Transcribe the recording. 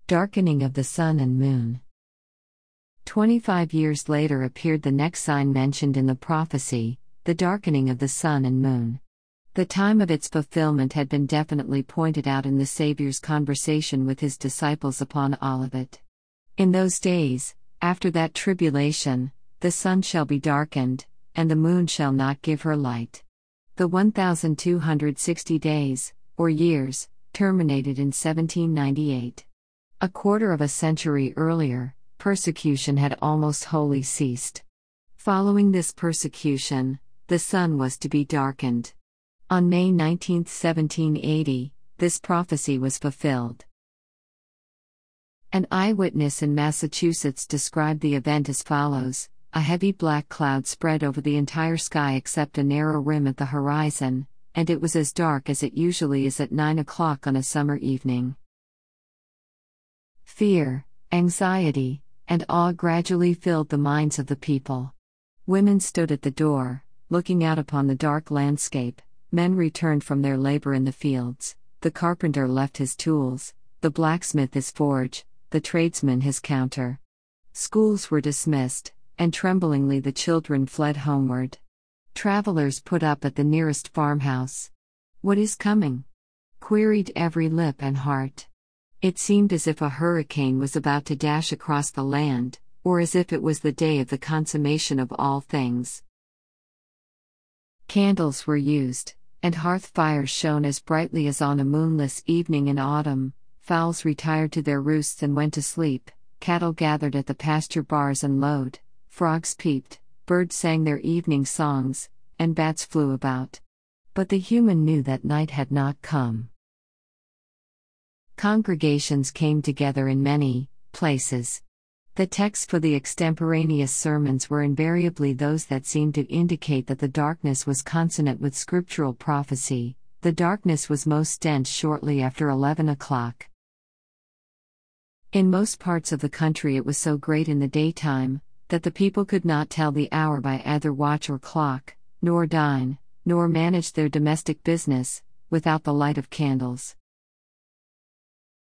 Darkening of the sun and moon. 25 years later appeared the next sign mentioned in the prophecy, the darkening of the sun and moon. The time of its fulfillment had been definitely pointed out in the Savior's conversation with his disciples upon Olivet. In those days, after that tribulation, the sun shall be darkened, and the moon shall not give her light. The 1,260 days, or years, terminated in 1798. A quarter of a century earlier, persecution had almost wholly ceased. Following this persecution, the sun was to be darkened. On May 19, 1780, this prophecy was fulfilled. An eyewitness in Massachusetts described the event as follows: a heavy black cloud spread over the entire sky except a narrow rim at the horizon, and it was as dark as it usually is at 9 o'clock on a summer evening. Fear, anxiety, and awe gradually filled the minds of the people. Women stood at the door, looking out upon the dark landscape. Men returned from their labor in the fields. The carpenter left his tools, the blacksmith his forge, the tradesman his counter. Schools were dismissed, and tremblingly the children fled homeward. Travelers put up at the nearest farmhouse. "What is coming?" queried every lip and heart. It seemed as if a hurricane was about to dash across the land, or as if it was the day of the consummation of all things. Candles were used, and hearth fires shone as brightly as on a moonless evening in autumn. Fowls retired to their roosts and went to sleep, cattle gathered at the pasture bars and lowed, frogs peeped, birds sang their evening songs, and bats flew about. But the human knew that night had not come. Congregations came together in many places. The texts for the extemporaneous sermons were invariably those that seemed to indicate that the darkness was consonant with scriptural prophecy. The darkness was most dense shortly after 11 o'clock. In most parts of the country it was so great in the daytime, that the people could not tell the hour by either watch or clock, nor dine, nor manage their domestic business, without the light of candles.